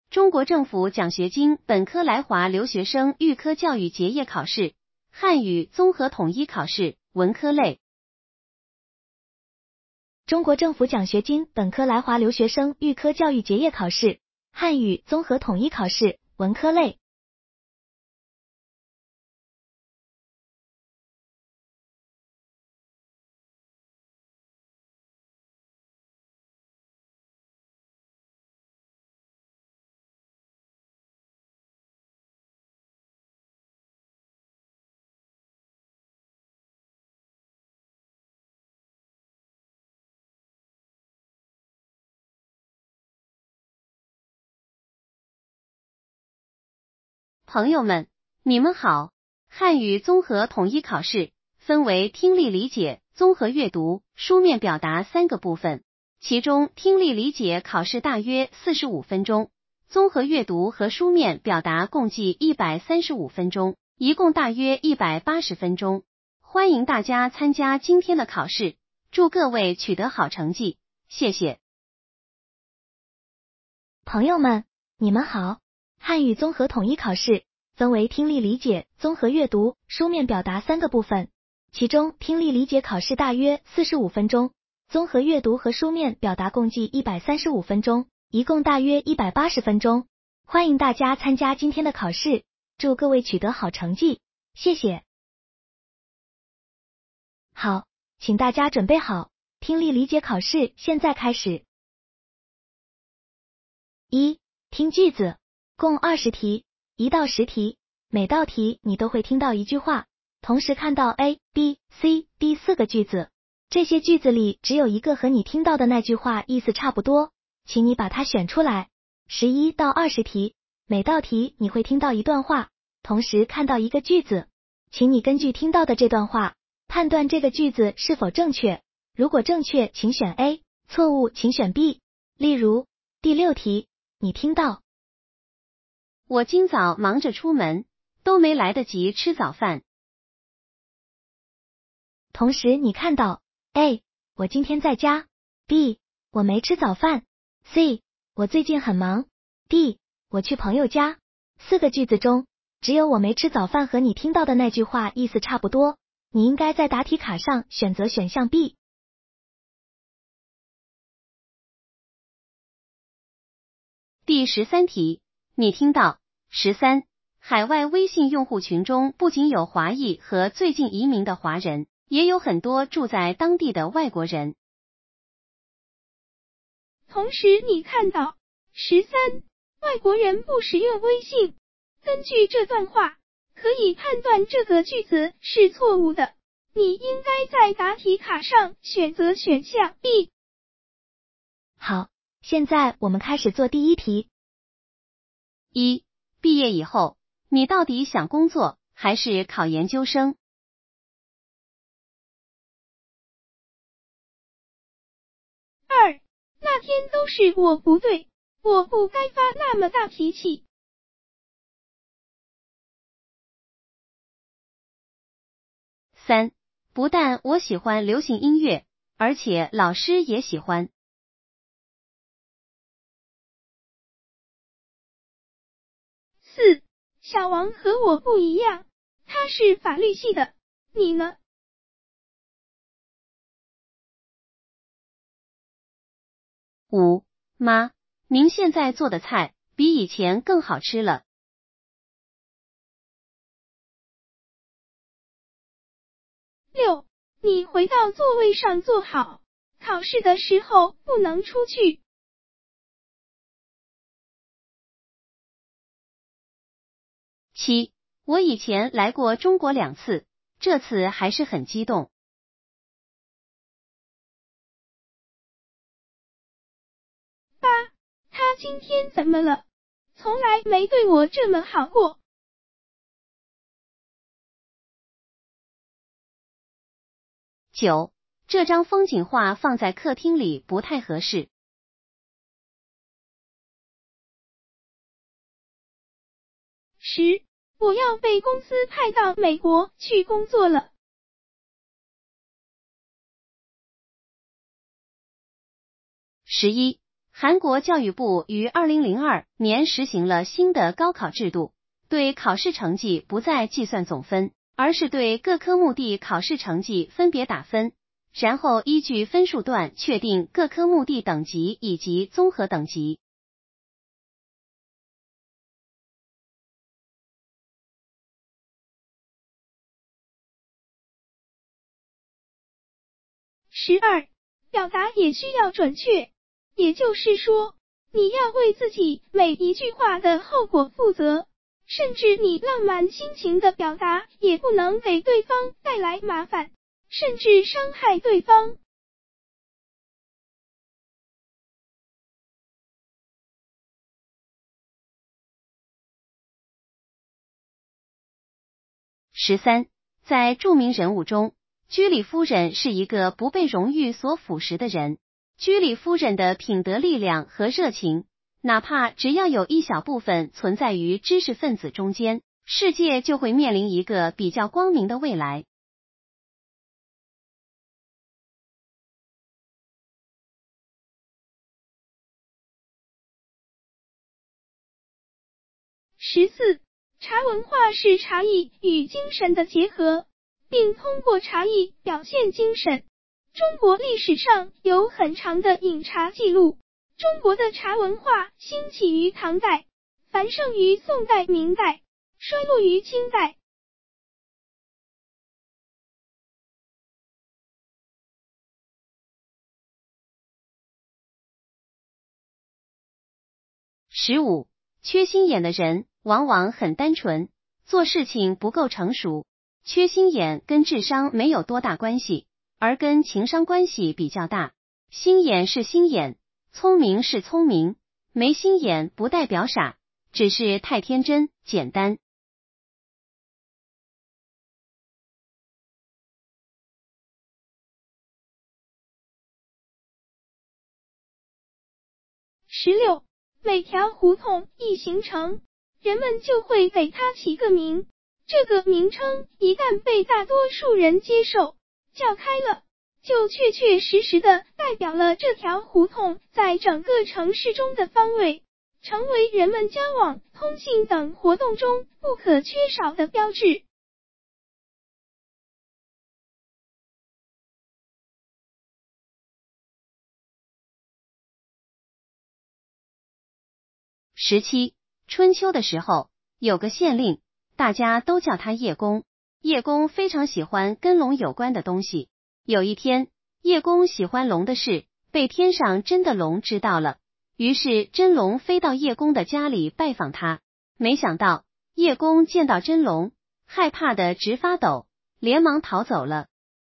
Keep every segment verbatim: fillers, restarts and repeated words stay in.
中国政府奖学金本科来华留学生预科教育结业考试，汉语综合统一考试，文科类。 中国政府奖学金本科来华留学生预科教育结业考试，汉语综合统一考试，文科类。 朋友们，你们好。汉语综合统一考试分为听力理解、综合阅读、书面表达三个部分，其中听力理解考试大约四十五分钟，综合阅读和书面表达共计一百三十五分钟，一共大约一百八十分钟。欢迎大家参加今天的考试，祝各位取得好成绩，谢谢。 朋友们，你们好。汉语综合统一考试分为听力理解、综合阅读、书面表达三个部分，其中听力理解考试大约四十五分钟，综合阅读和书面表达共计一百三十五分钟，一共大约一百八十分钟。欢迎大家参加今天的考试，祝各位取得好成绩，谢谢。好，请大家准备好，听力理解考试现在开始。一、听句子，共二十题，一到十题，每道题你都会听到一句话，同时看到 A、B、C、D 四个句子，这些句子里只有一个和你听到的那句话意思差不多，请你把它选出来。十一到二十题，每道题你会听到一段话，同时看到一个句子，请你根据听到的这段话，判断这个句子是否正确，如果正确请选 A， 错误请选 B。例如，第六题，你听到我今早忙着出门，都没来得及吃早饭。 同时你看到 A， 我今天在家， B， 我没吃早饭， C， 我最近很忙， D， 我去朋友家。四个句子中，只有我没吃早饭和你听到的那句话意思差不多，你应该在答题卡上选择选项 B。 第十三题，你听到十三，海外微信用户群中不仅有华裔和最近移民的华人，也有很多住在当地的外国人。 同时你看到十三，外国人不使用微信。根据这段话，可以判断这个句子是错误的，你应该在答题卡上选择选项 B。 好，现在我们开始做第一题。 一、毕业以后，你到底想工作还是考研究生？ 二、那天都是我不对，我不该发那么大脾气。 三、不但我喜欢流行音乐，而且老师也喜欢。 四、小王和我不一样，他是法律系的，你呢？ 五、妈，您现在做的菜比以前更好吃了。 六、你回到座位上坐好，考试的时候不能出去。 七、我以前来过中国两次，这次还是很激动。 八、他今天怎么了？从来没对我这么好过。 九、这张风景画放在客厅里不太合适。 十、我要被公司派到美国去工作了。 十一、 韩国教育部于二零零二年实行了新的高考制度，对考试成绩不再计算总分，而是对各科目的考试成绩分别打分，然后依据分数段确定各科目的等级以及综合等级。 十二，表达也需要准确，也就是说，你要为自己每一句话的后果负责，甚至你浪漫心情的表达也不能给对方带来麻烦，甚至伤害对方。 十三，在著名人物中，居里夫人是一个不被荣誉所腐蚀的人。居里夫人的品德力量和热情，哪怕只要有一小部分存在于知识分子中间，世界就会面临一个比较光明的未来。 十四，茶文化是茶艺与精神的结合，并通过茶艺表现精神。中国历史上有很长的饮茶记录，中国的茶文化兴起于唐代，繁盛于宋代、明代，衰落于清代。 十五，缺心眼的人往往很单纯，做事情不够成熟。缺心眼跟智商没有多大关系，而跟情商关系比较大。心眼是心眼，聪明是聪明，没心眼不代表傻，只是太天真、简单。 十六，每条胡同一形成，人们就会给它起个名，这个名称一旦被大多数人接受，叫开了，就确确实实的代表了这条胡同在整个城市中的方位，成为人们交往、通信等活动中不可缺少的标志。 十七，春秋的时候，有个县令，大家都叫他叶公。叶公非常喜欢跟龙有关的东西。有一天，叶公喜欢龙的事被天上真的龙知道了，于是真龙飞到叶公的家里拜访他。没想到叶公见到真龙，害怕的直发抖，连忙逃走了。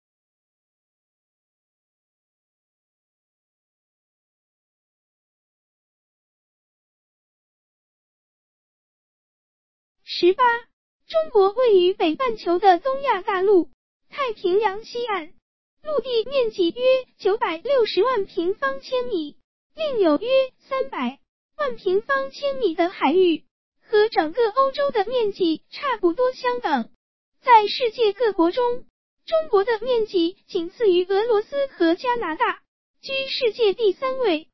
十八，中国位于北半球的东亚大陆，太平洋西岸，陆地面积约九百六十万平方千米，另有约三百万平方千米的海域，和整个欧洲的面积差不多相等。在世界各国中，中国的面积仅次于俄罗斯和加拿大，居世界第三位。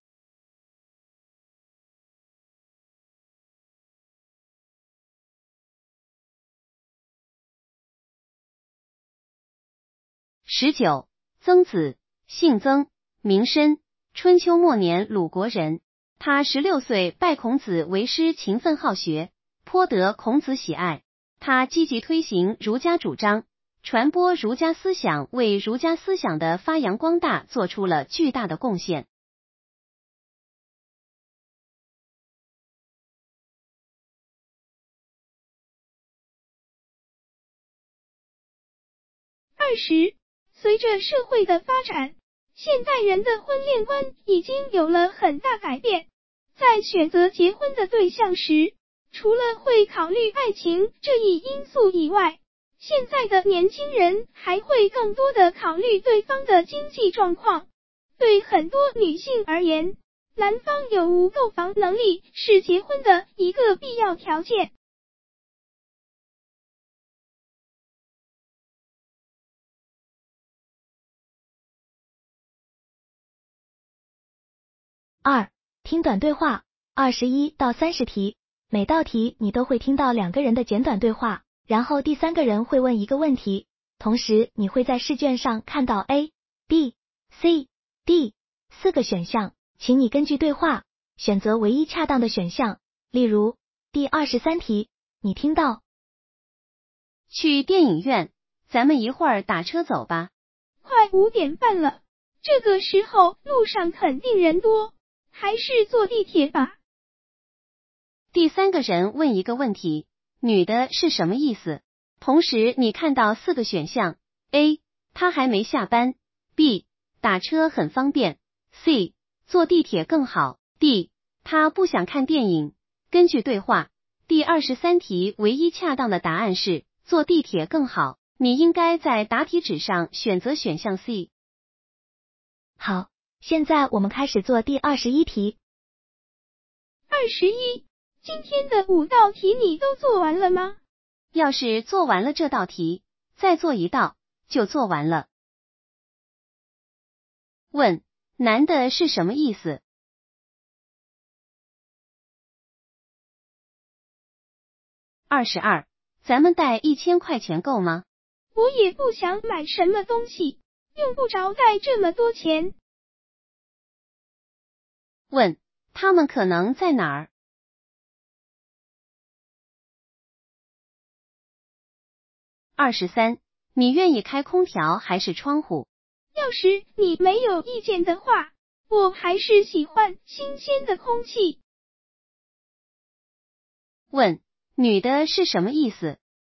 十九，曾子，姓曾，名申，春秋末年鲁国人。他十六岁拜孔子为师，勤奋好学，颇得孔子喜爱。他积极推行儒家主张，传播儒家思想，为儒家思想的发扬光大做出了巨大的贡献。 二十，随着社会的发展，现代人的婚恋观已经有了很大改变。在选择结婚的对象时，除了会考虑爱情这一因素以外，现在的年轻人还会更多的考虑对方的经济状况。对很多女性而言，男方有无购房能力是结婚的一个必要条件。 二、 听短对话，二十一到三十题，每道题你都会听到两个人的简短对话，然后第三个人会问一个问题，同时你会在试卷上看到 A、B、C、D 四个选项，请你根据对话选择唯一恰当的选项。例如第二十三题，你听到去电影院，咱们一会儿打车走吧。 快五点半了，这个时候路上肯定人多，还是坐地铁吧。 第三个人问一个问题，女的是什么意思？同时你看到四个选项 A 他还没下班， B 打车很方便， C 坐地铁更好， D 他不想看电影。根据对话，第二十三题唯一恰当的答案是坐地铁更好，你应该在答题纸上选择选项 C。 好，现在我们开始做第二十一题。 二十一，今天的五道题你都做完了吗？ 要是做完了这道题，再做一道就做完了。问，男的是什么意思？二十二，咱们带一千块钱够吗？ 我也不想买什么东西，用不着带这么多钱。 问，他们可能在哪儿？二十三，你愿意开空调还是窗户？ 要是你没有意见的话，我还是喜欢新鲜的空气。 问，女的是什么意思？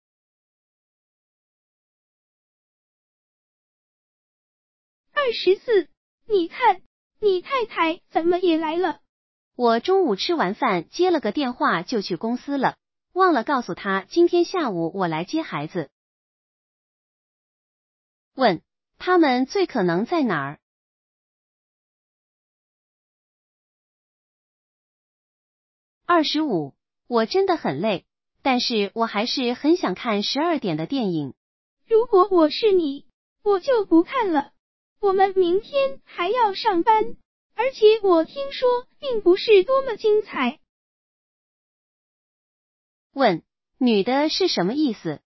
二十四，你看，你太太怎么也来了？ 我中午吃完饭接了个电话就去公司了，忘了告诉她今天下午我来接孩子。问，他们最可能在哪儿？二十五，我真的很累，但是我还是很想看十二点的电影。 如果我是你，我就不看了。我们明天还要上班，而且我听说并不是多么精彩。 问，女的是什么意思？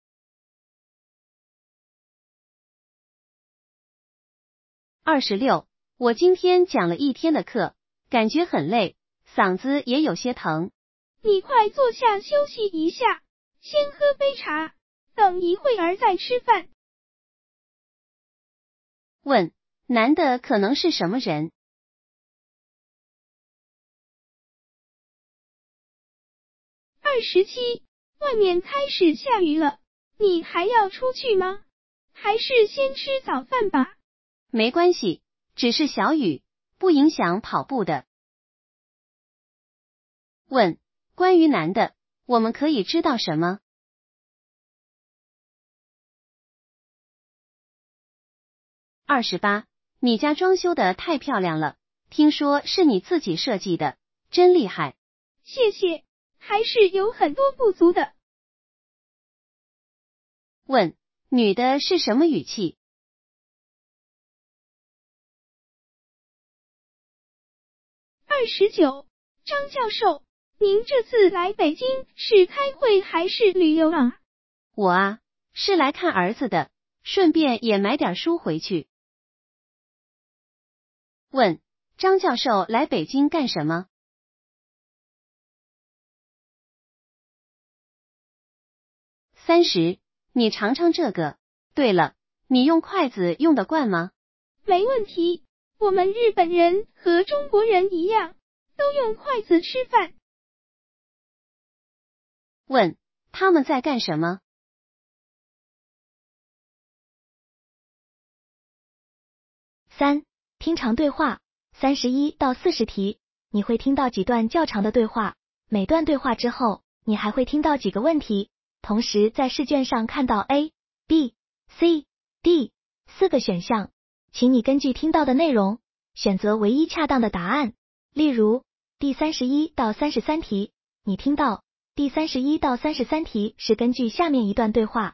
二十六，我今天讲了一天的课，感觉很累，嗓子也有些疼。 你快坐下休息一下，先喝杯茶，等一会儿再吃饭。 问，男的可能是什么人？ 二十七，外面开始下雨了，你还要出去吗？还是先吃早饭吧。 没关系，只是小雨，不影响跑步的。问，关于男的，我们可以知道什么？二十八，你家装修的太漂亮了，听说是你自己设计的，真厉害。 谢谢，还是有很多不足的。 问，女的是什么语气？ 二十九，张教授，您这次来北京是开会还是旅游啊？ 我啊，是来看儿子的，顺便也买点书回去。问，张教授来北京干什么？三十，你尝尝这个。对了，你用筷子用得惯吗？ 没问题，我们日本人和中国人一样，都用筷子吃饭。 问，他们在干什么？ 三，听长对话，三十一到四十题，你会听到几段较长的对话，每段对话之后，你还会听到几个问题，同时在试卷上看到 A、B、C、D 四个选项，请你根据听到的内容，选择唯一恰当的答案。例如，第三十一到三十三题，你听到第三十一到三十三题是根据下面一段对话。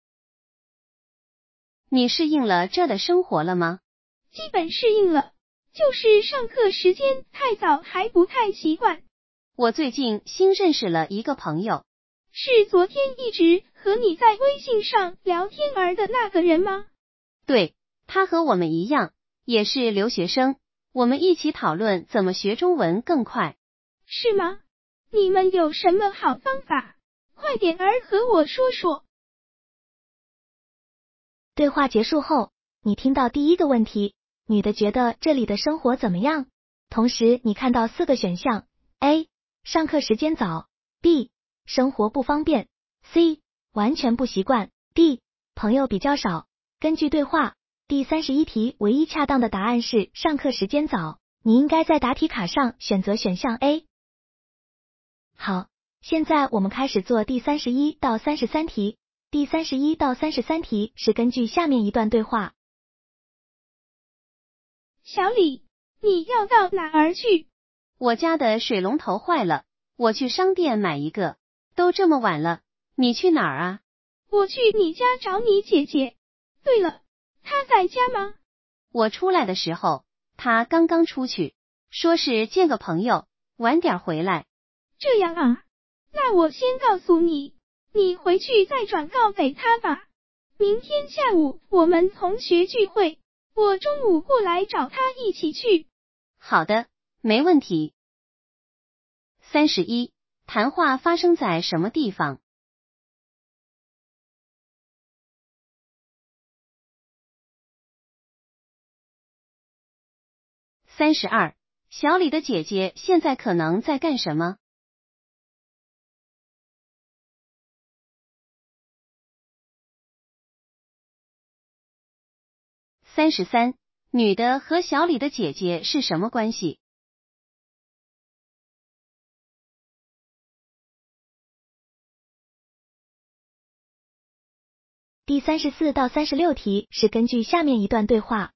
你适应了这的生活了吗？ 基本适应了， 就是上课时间太早还不太习惯。 我最近新认识了一个朋友。 是昨天一直和你在微信上聊天儿的那个人吗？ 对，他和我们一样，也是留学生，我们一起讨论怎么学中文更快。 是吗？你们有什么好方法？快点儿和我说说。 对话结束后，你听到第一个问题，女的觉得这里的生活怎么样？同时你看到四个选项 ：A. 上课时间早 B. 生活不方便 C. 完全不习惯 D. 朋友比较少。根据对话，第三十一题唯一恰当的答案是上课时间早，你应该在答题卡上选择选项 A。 好，现在我们开始做第三十一到三十三题。第三十一到三十三题是根据下面一段对话。 小李，你要到哪儿去？ 我家的水龙头坏了，我去商店买一个。都这么晚了，你去哪儿啊？ 我去你家找你姐姐。对了，她在家吗？ 我出来的时候，她刚刚出去，说是见个朋友，晚点回来。 这样啊，那我先告诉你，你回去再转告给她吧。明天下午我们同学聚会，我中午过来找她一起去。 好的，没问题。三十一，谈话发生在什么地方？三十二，小李的姐姐现在可能在干什么？三十三，女的和小李的姐姐是什么关系？ 第三十四到三十六题是根据下面一段对话。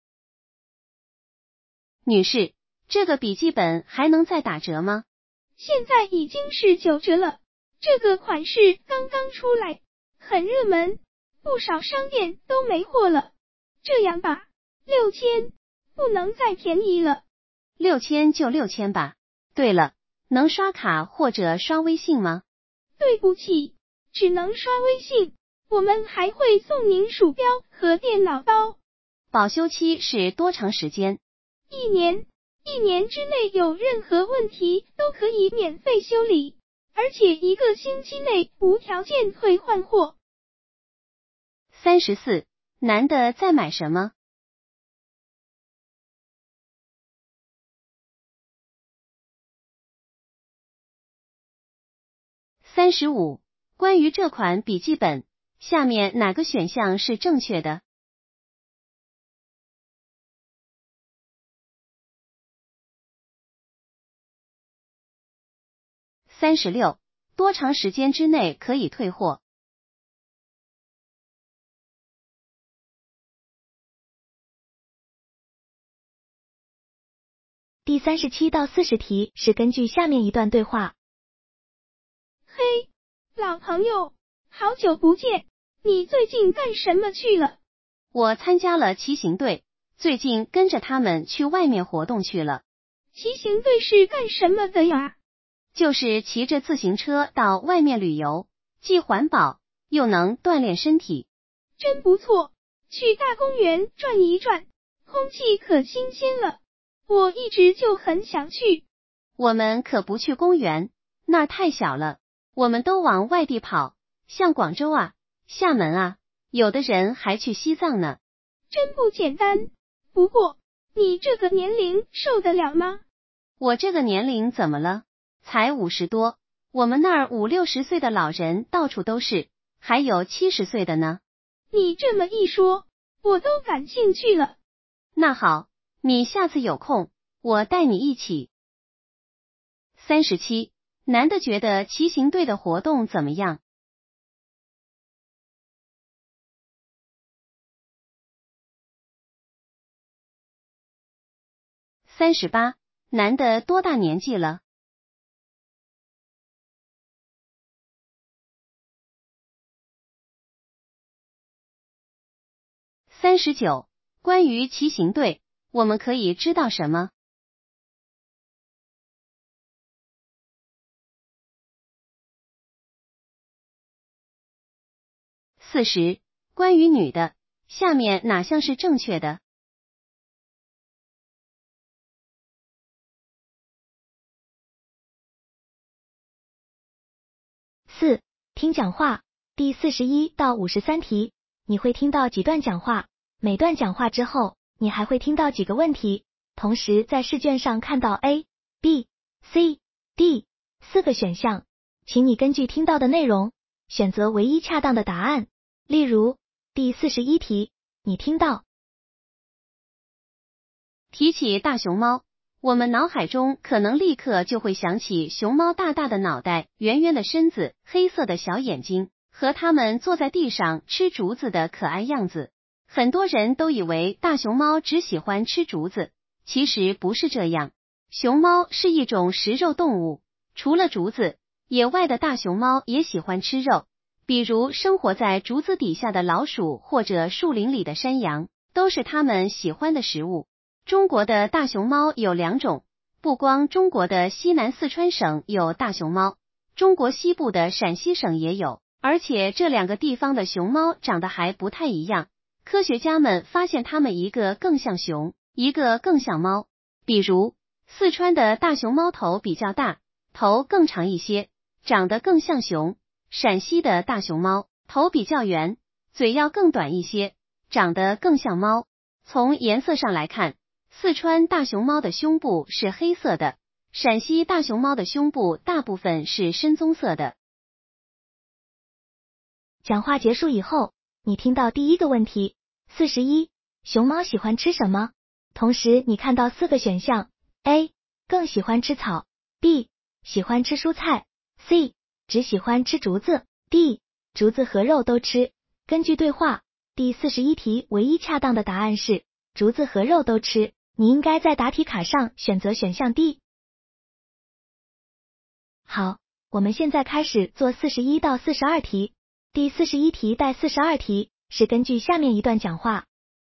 女士，这个笔记本还能再打折吗？ 现在已经是九折了，这个款式刚刚出来，很热门，不少商店都没货了。这样吧，六千，不能再便宜了。 六千就六千吧。对了，能刷卡或者刷微信吗？ 对不起，只能刷微信，我们还会送您鼠标和电脑包。 保修期是多长时间？ 一年，一年之内有任何问题都可以免费修理，而且一个星期内无条件退换货。 三十四，男的在买什么？三十五，关于这款笔记本，下面哪个选项是正确的？三十六，多长时间之内可以退货？ 第三十七到四十题是根据下面一段对话。 嘿，老朋友，好久不见，你最近干什么去了？ 我参加了骑行队，最近跟着他们去外面活动去了。 骑行队是干什么的呀？ 就是骑着自行车到外面旅游，既环保又能锻炼身体。 真不错，去大公园转一转，空气可新鲜了。我一直就很想去。 我们可不去公园，那儿太小了，我们都往外地跑，像广州啊、厦门啊，有的人还去西藏呢。 真不简单。不过，你这个年龄受得了吗？ 我这个年龄怎么了？才五十多，我们那儿五六十岁的老人到处都是，还有七十岁的呢。 你这么一说，我都感兴趣了。 那好，你下次有空，我带你一起。三十七，男的觉得骑行队的活动怎么样？三十八，男的多大年纪了？三十九，关于骑行队， 我们可以知道什么？四十，关于女的，下面哪项是正确的？ 四、听讲话。第四十一到五十三题，你会听到几段讲话？每段讲话之后，你还会听到几个问题？同时在试卷上看到 A、B、C、D 四个选项，请你根据听到的内容，选择唯一恰当的答案。例如，第四十一题，你听到提起大熊猫，我们脑海中可能立刻就会想起熊猫大大的脑袋、圆圆的身子、黑色的小眼睛，和它们坐在地上吃竹子的可爱样子。很多人都以为大熊猫只喜欢吃竹子，其实不是这样。熊猫是一种食肉动物，除了竹子，野外的大熊猫也喜欢吃肉，比如生活在竹子底下的老鼠或者树林里的山羊，都是它们喜欢的食物。中国的大熊猫有两种，不光中国的西南四川省有大熊猫，中国西部的陕西省也有，而且这两个地方的熊猫长得还不太一样。科学家们发现它们一个更像熊，一个更像猫。比如，四川的大熊猫头比较大，头更长一些，长得更像熊；陕西的大熊猫头比较圆，嘴要更短一些，长得更像猫。从颜色上来看，四川大熊猫的胸部是黑色的，陕西大熊猫的胸部大部分是深棕色的。 讲话结束以后，你听到第一个问题，四十一，熊猫喜欢吃什么？同时你看到四个选项 A 更喜欢吃草， B 喜欢吃蔬菜， C 只喜欢吃竹子， D 竹子和肉都吃。根据对话，第四十一题唯一恰当的答案是竹子和肉都吃，你应该在答题卡上选择选项 D。 好，我们现在开始做四十一到四十二题。第四十一题带四十二题是根据下面一段讲话。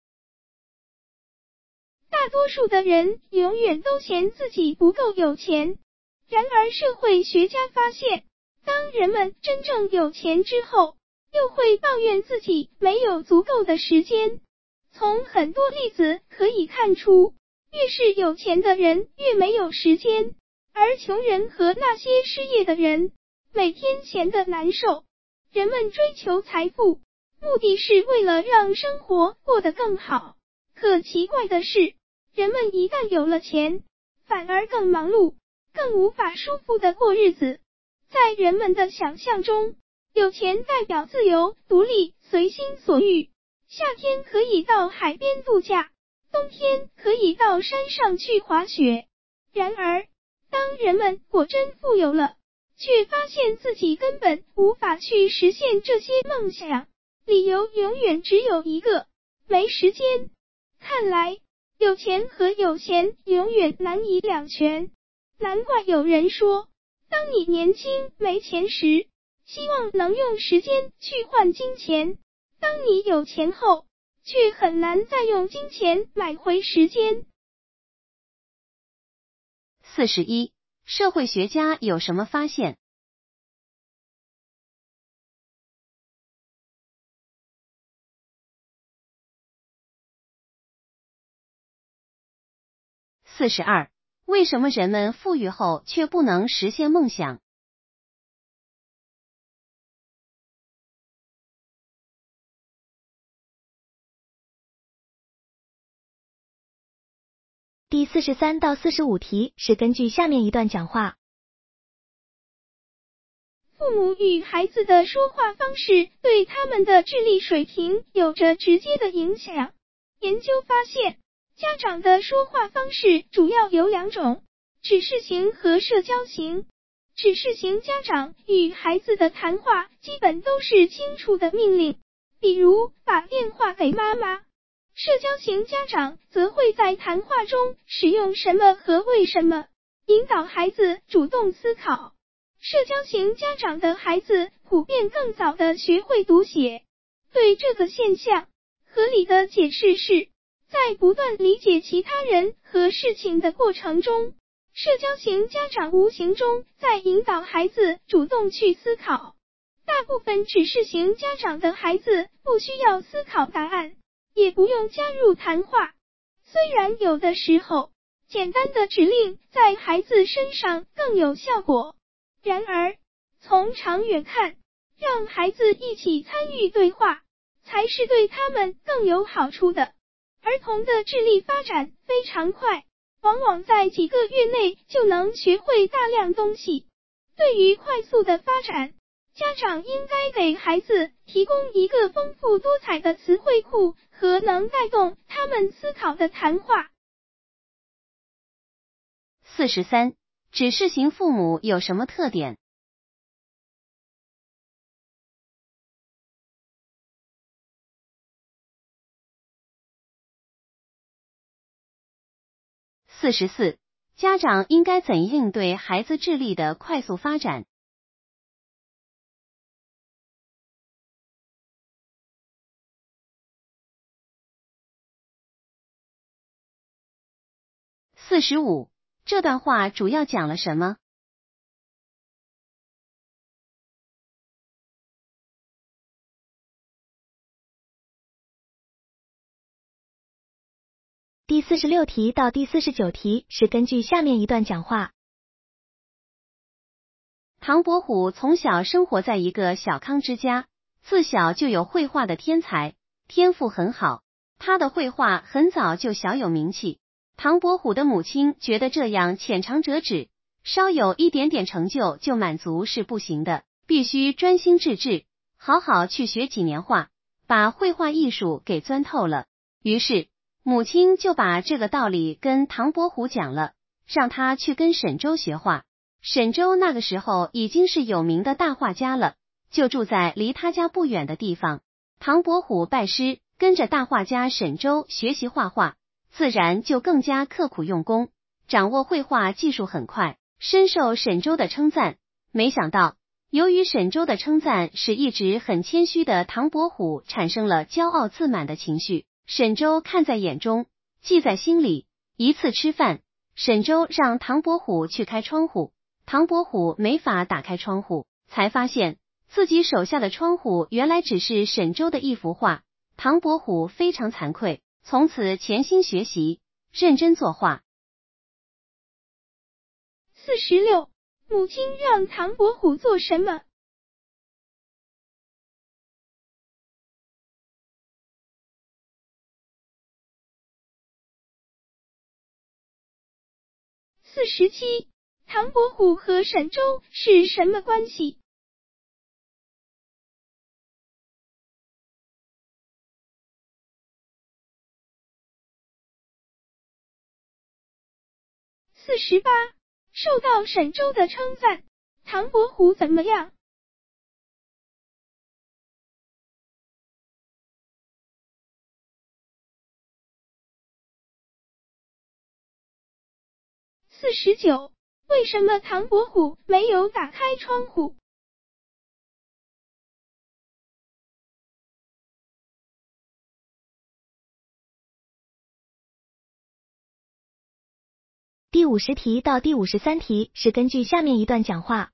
大多数的人永远都嫌自己不够有钱，然而社会学家发现，当人们真正有钱之后，又会抱怨自己没有足够的时间。从很多例子可以看出，越是有钱的人越没有时间，而穷人和那些失业的人，每天闲得难受。人们追求财富，目的是为了让生活过得更好。可奇怪的是，人们一旦有了钱，反而更忙碌，更无法舒服地过日子。在人们的想象中，有钱代表自由、独立、随心所欲。夏天可以到海边度假，冬天可以到山上去滑雪。然而，当人们果真富有了，却发现自己根本无法去实现这些梦想，理由永远只有一个：没时间。看来，有钱和有闲永远难以两全。难怪有人说，当你年轻没钱时，希望能用时间去换金钱；当你有钱后，却很难再用金钱买回时间。 四十一，社会学家有什么发现？四十二，为什么人们富裕后却不能实现梦想？ 第四十三到四十五题是根据下面一段讲话。 父母与孩子的说话方式对他们的智力水平有着直接的影响。研究发现，家长的说话方式主要有两种：指示型和社交型。指示型家长与孩子的谈话基本都是清楚的命令，比如打电话给妈妈。社交型家长则会在谈话中使用什么和为什么，引导孩子主动思考。社交型家长的孩子普遍更早地学会读写。对这个现象，合理的解释是， 在不断理解其他人和事情的过程中，社交型家长无形中在引导孩子主动去思考。大部分指示型家长的孩子不需要思考答案，也不用加入谈话。虽然有的时候，简单的指令在孩子身上更有效果，然而，从长远看，让孩子一起参与对话，才是对他们更有好处的。儿童的智力发展非常快，往往在几个月内就能学会大量东西。对于快速的发展，家长应该给孩子提供一个丰富多彩的词汇库和能带动他们思考的谈话。 四十三，指示型父母有什么特点？四十四，家长应该怎应对孩子智力的快速发展？四十五，这段话主要讲了什么？ 第四十六题到第四十九题是根据下面一段讲话。 唐伯虎从小生活在一个小康之家，自小就有绘画的天才，天赋很好。他的绘画很早就小有名气。唐伯虎的母亲觉得这样浅尝辄止，稍有一点点成就就满足是不行的，必须专心致志，好好去学几年画，把绘画艺术给钻透了。于是母亲就把这个道理跟唐伯虎讲了，让他去跟沈周学画。沈周那个时候已经是有名的大画家了，就住在离他家不远的地方。唐伯虎拜师，跟着大画家沈周学习画画，自然就更加刻苦用功，掌握绘画技术很快，深受沈周的称赞。没想到，由于沈周的称赞，使一直很谦虚的唐伯虎产生了骄傲自满的情绪。沈周看在眼中，记在心里。一次吃饭，沈周让唐伯虎去开窗户，唐伯虎没法打开窗户，才发现自己手下的窗户原来只是沈周的一幅画。唐伯虎非常惭愧，从此潜心学习，认真作画。 四十六，母亲让唐伯虎做什么？四十七，唐伯虎和沈周是什么关系？四十八，受到沈周的称赞，唐伯虎怎么样？四十九，为什么唐伯虎没有打开窗户？ 第五十题到第五十三题是根据下面一段讲话。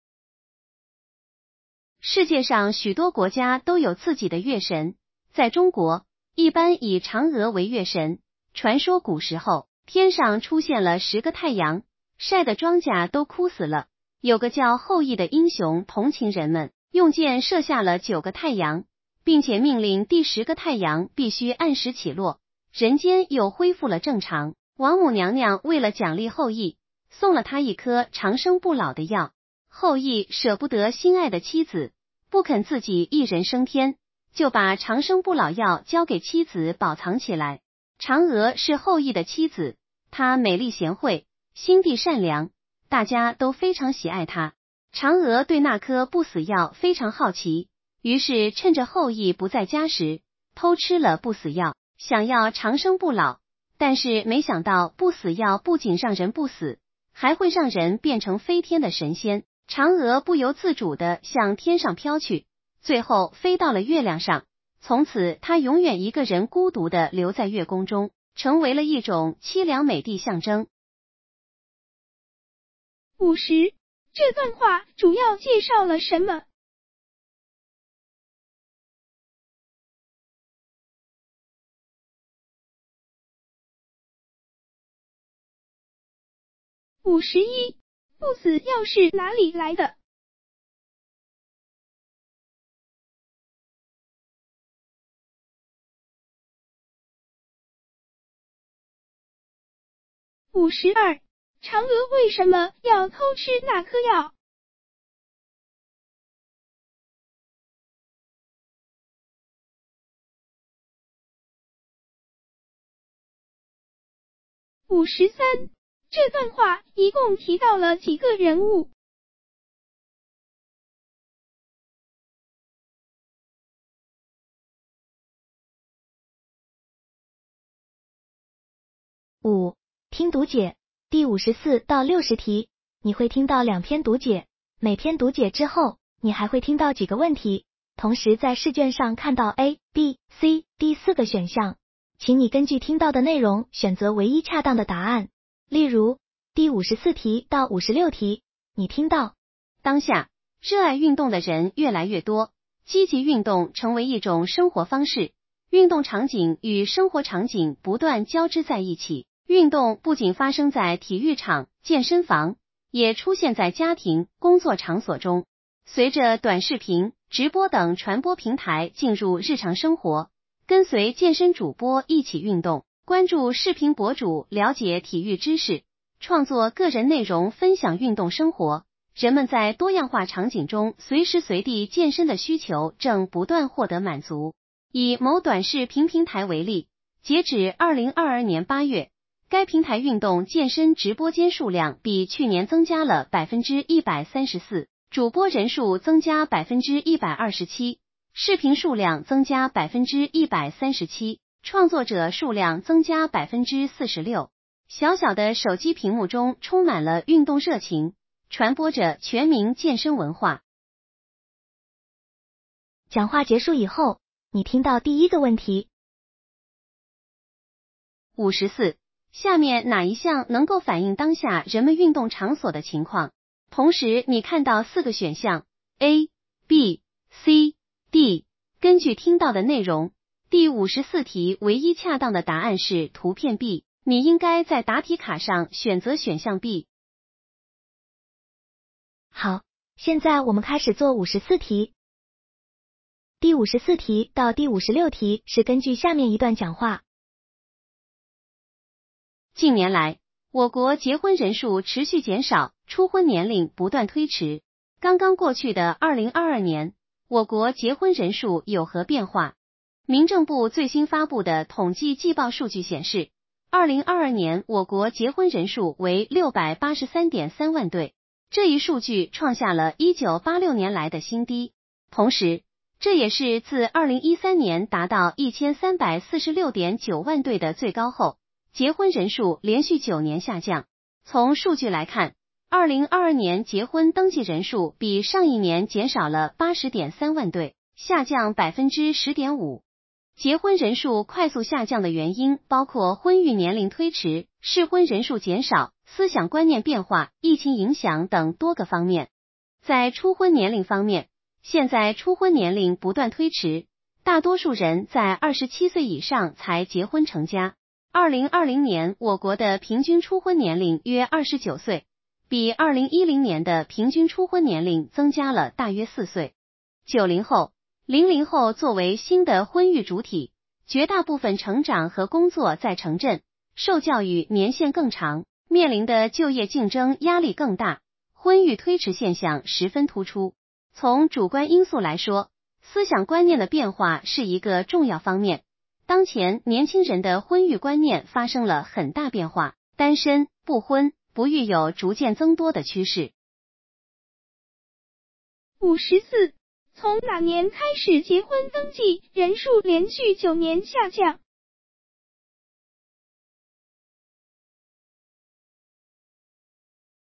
世界上许多国家都有自己的月神，在中国，一般以嫦娥为月神。传说古时候，天上出现了十个太阳，晒得庄稼都枯死了。有个叫后羿的英雄同情人们，用箭射下了九个太阳，并且命令第十个太阳必须按时起落，人间又恢复了正常。王母娘娘为了奖励后羿，送了他一颗长生不老的药。后羿舍不得心爱的妻子，不肯自己一人升天，就把长生不老药交给妻子保藏起来。嫦娥是后羿的妻子，她美丽贤惠，心地善良，大家都非常喜爱她。嫦娥对那颗不死药非常好奇，于是趁着后羿不在家时，偷吃了不死药，想要长生不老。但是没想到不死药不仅让人不死，还会让人变成飞天的神仙。嫦娥不由自主地向天上飘去，最后飞到了月亮上， 从此他永远一个人孤独地留在月宫中，成为了一种凄凉美的象征。 五十，这段话主要介绍了什么？五十一，不死药是哪里来的？五十二，嫦娥为什么要偷吃那颗药？五十三，这段话一共提到了几个人物？ 五、听读解，第五十四到六十题，你会听到两篇读解，每篇读解之后，你还会听到几个问题，同时在试卷上看到 A、B、C、D 四个选项，请你根据听到的内容选择唯一恰当的答案。例如，第五十四题到五十六题，你听到当下，热爱运动的人越来越多，积极运动成为一种生活方式，运动场景与生活场景不断交织在一起。运动不仅发生在体育场、健身房，也出现在家庭、工作场所中。随着短视频、直播等传播平台进入日常生活，跟随健身主播一起运动，关注视频博主了解体育知识，创作个人内容分享运动生活，人们在多样化场景中随时随地健身的需求正不断获得满足。以某短视频平台为例，截止二零二二年八月，该平台运动健身直播间数量比去年增加了 百分之一百三十四， 主播人数增加 百分之一百二十七， 视频数量增加 百分之一百三十七， 创作者数量增加 百分之四十六。 小小的手机屏幕中充满了运动热情，传播着全民健身文化。 讲话结束以后，你听到第一个问题。 五十四，下面哪一项能够反映当下人们运动场所的情况？同时你看到四个选项 A、B、C、D， 根据听到的内容，第五十四题唯一恰当的答案是图片 B， 你应该在答题卡上选择选项 B。 好，现在我们开始做五十四题。第五十四题到第五十六题是根据下面一段讲话。 近年来，我国结婚人数持续减少，初婚年龄不断推迟。刚刚过去的二零二二年，我国结婚人数有何变化？民政部最新发布的统计季报数据显示，二零二二年我国结婚人数为 六百八十三点三万对，这一数据创下了一九八六年来的新低。同时，这也是自二零一三年达到 一千三百四十六点九万对的最高后，结婚人数连续九年下降。从数据来看，二零二二年结婚登记人数比上一年减少了 八十点三万对，下降 百分之十点五。 结婚人数快速下降的原因包括婚育年龄推迟、适婚人数减少、思想观念变化、疫情影响等多个方面。在初婚年龄方面，现在初婚年龄不断推迟，大多数人在二十七岁以上才结婚成家。二零二零年我国的平均初婚年龄约二十九岁，比二零一零年的平均初婚年龄增加了大约四岁。九零后、零零后作为新的婚育主体，绝大部分成长和工作在城镇，受教育年限更长，面临的就业竞争压力更大，婚育推迟现象十分突出。从主观因素来说，思想观念的变化是一个重要方面。当前年轻人的婚育观念发生了很大变化，单身、不婚、不育有逐渐增多的趋势。 五十四，从哪年开始结婚登记人数连续九年下降？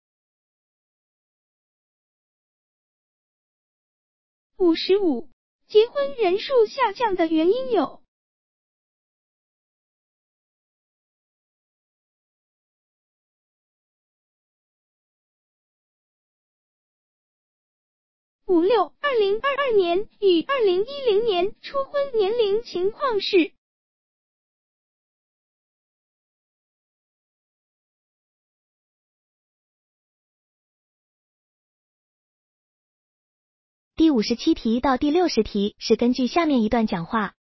五十五， 结婚人数下降的原因有：五六二零二二年与二零一零年初婚年龄情况是。 第五十七题到第六十题是根据下面一段讲话。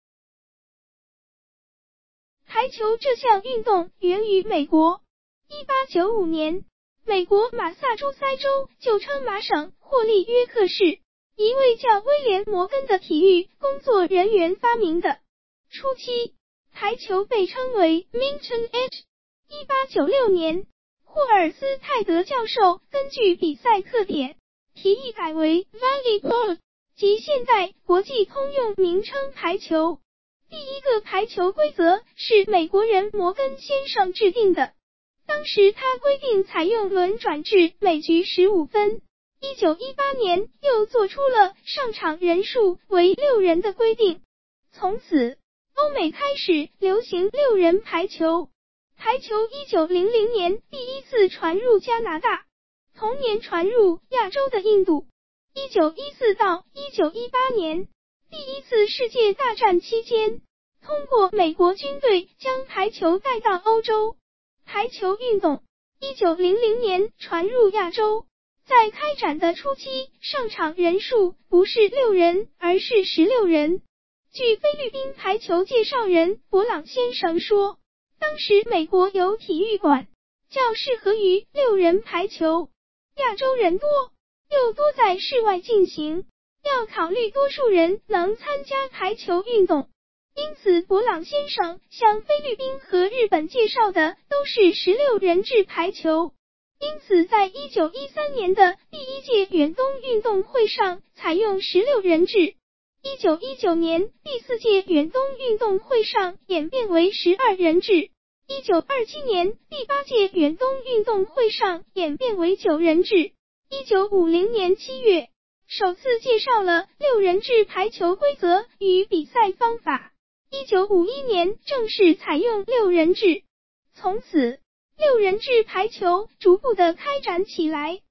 排球这项运动源于美国。一八九五年，美国马萨诸塞州旧称麻省霍利约克市，一位叫威廉·摩根的体育工作人员发明的。初期，排球被称为 Minton Edge。一八九六年，霍尔斯泰德教授根据比赛特点，提议改为 volleyball， 即现代国际通用名称排球。第一个排球规则是美国人摩根先生制定的，当时他规定采用轮转制，每局十五分。一九一八年又做出了上场人数为六人的规定，从此欧美开始流行六人排球。排球一九零零年第一次传入加拿大，同年传入亚洲的印度。一九一四到一九一八年，第一次世界大战期间，通过美国军队将排球带到欧洲。排球运动一九零零年传入亚洲，在开展的初期，上场人数不是六人，而是十六人。据菲律宾排球介绍人博朗先生说，当时美国有体育馆，较适合于六人排球。亚洲人多，又多在室外进行，要考虑多数人能参加排球运动，因此博朗先生向菲律宾和日本介绍的都是十六人制排球。因此在一九一三年的第一届远东运动会上采用十六人制，一九一九年第四届远东运动会上演变为十二人制，一九二七年第八届远东运动会上演变为九人制。一九五零年七月，首次介绍了六人制排球规则与比赛方法。一九五一年正式采用六人制，从此六人制排球逐步的开展起来。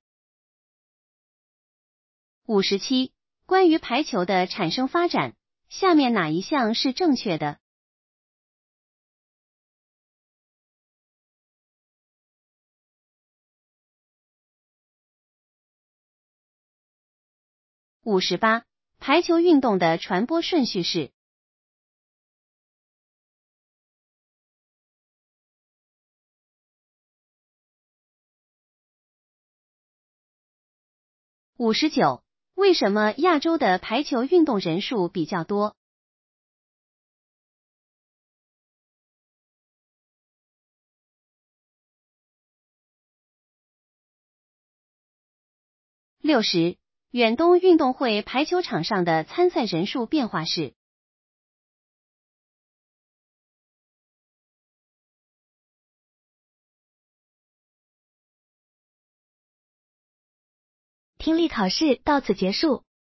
五十七，关于排球的产生发展，下面哪一项是正确的？五十八，排球运动的传播顺序是？五十九，为什么亚洲的排球运动人数比较多？六十，远东运动会排球场上的参赛人数变化是？ 听力考试到此结束。